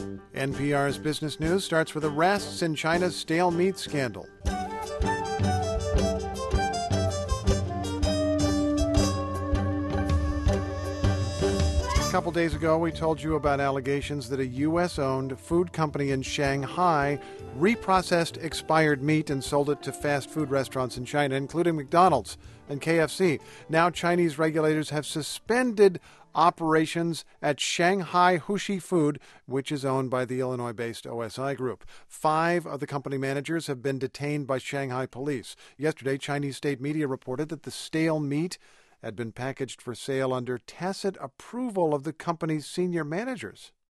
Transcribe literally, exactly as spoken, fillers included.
N P R's Business News starts with arrests in China's stale meat scandal. A couple days ago, we told you about allegations that a U S-owned food company in Shanghai reprocessed expired meat and sold it to fast food restaurants in China, including McDonald's and K F C. Now, Chinese regulators have suspended operations at Shanghai Hushi Food, which is owned by the Illinois-based O S I Group. Five of the company managers have been detained by Shanghai police. Yesterday, Chinese state media reported that the stale meat had been packaged for sale under tacit approval of the company's senior managers.